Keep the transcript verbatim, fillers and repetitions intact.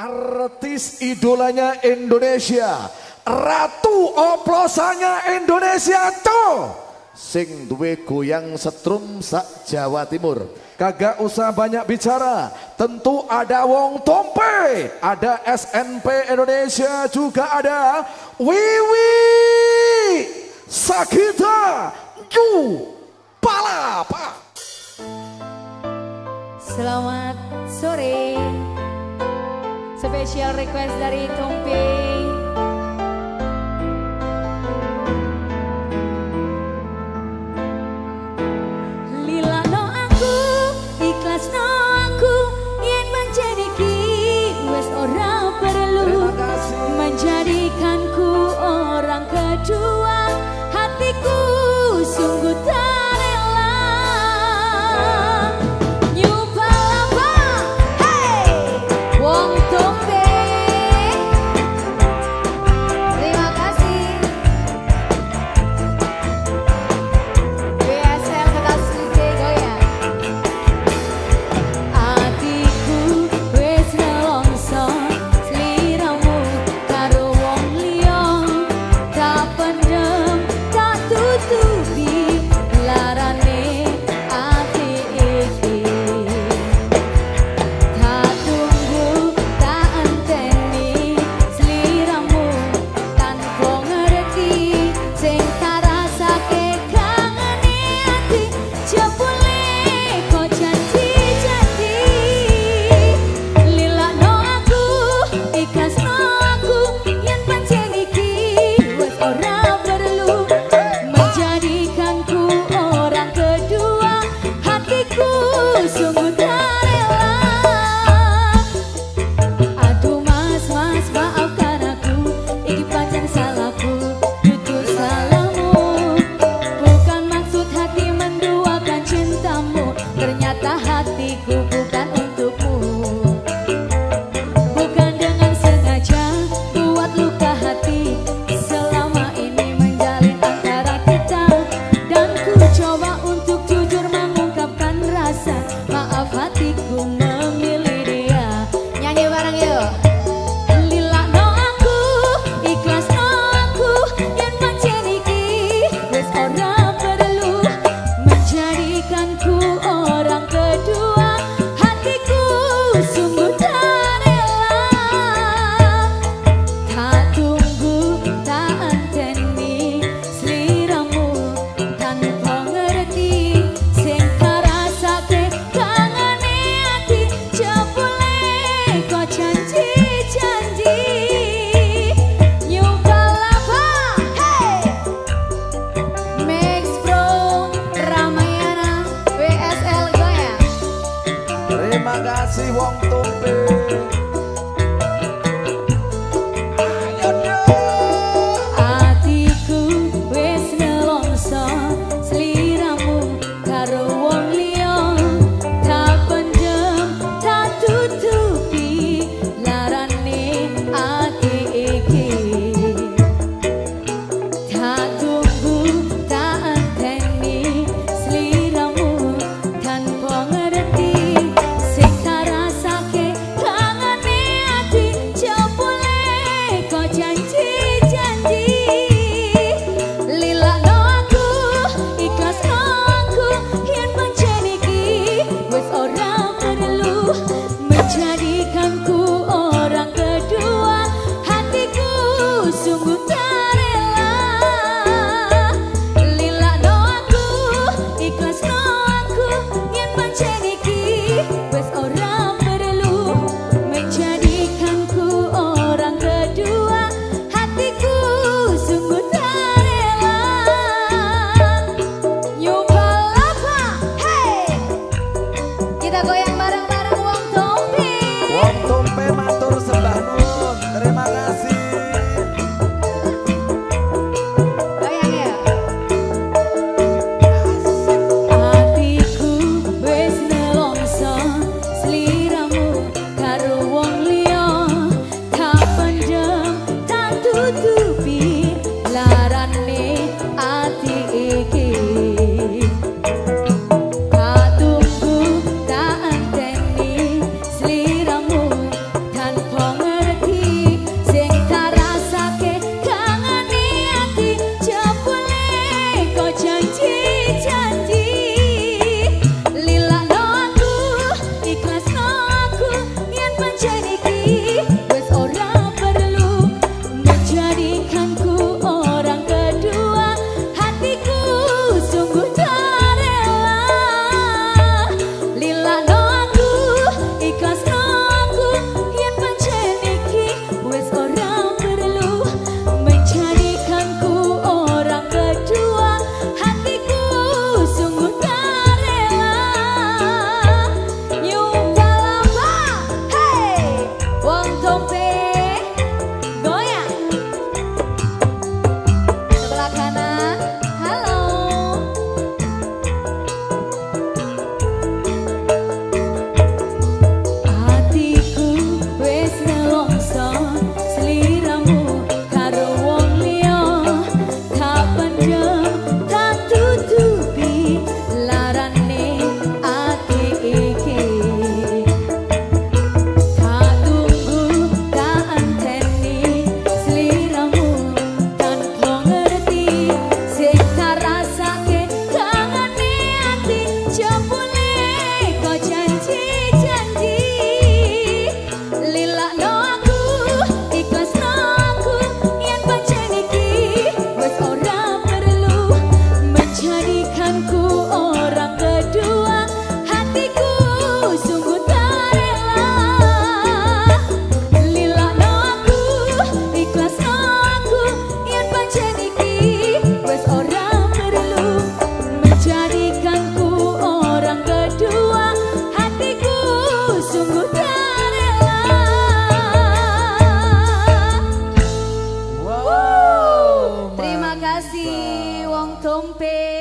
Artis idolanya Indonesia, ratu oplosannya Indonesia tuh, sing duwe goyang setrum sak Jawa Timur. Kagak usah banyak bicara, tentu ada Wong Tompe, ada S N P Indonesia, juga ada Wiwi Sagita Yu Palapa. Selamat sore. Special request dari Tompe. Lila no aku, ikhlas no aku, yen menjadi wes ora perlu menjadikanku orang kedua, hatiku sungguh tak rela. Terima kasih Wong Tompe. La pancen iki wis ora perlu menjadikanku orang kedua. Hatiku sungguh tak rela. Lilakno aku, ikhlasno aku, yen pancen iki wis ora perlu menjadikanku orang kedua. Hatiku sungguh tak rela. Nyumpal apa? Hey, wong tompe goyang. Sebelah kanan, halo. Hatiku wis nelongso sliramu karo wong liya. Tak pendem, tak tutupi larane ati iki. Tak tunggu, tak anteni sliramu tanpa ngerti. Sing tak rasake kangane ati jebule kok janji-janji. Lilakno aku, ikhlasno aku, yen pancen iki wis ora perlu menjadikanku orang kedua. Hatiku sungguh tak rela. Lilakno aku, ikhlasno aku, yen pancen iki wis ora perlu menjadikanku orang kedua. Hatiku sungguh tak rela. Wow, Terima kasih wong tompe.